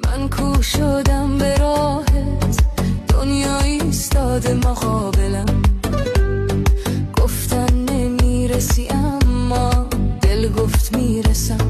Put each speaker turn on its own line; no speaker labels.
من کو شدم به راهت، دنیا ایستاده مقابلم. گفتن نمیرسی اما دل گفت میرسم.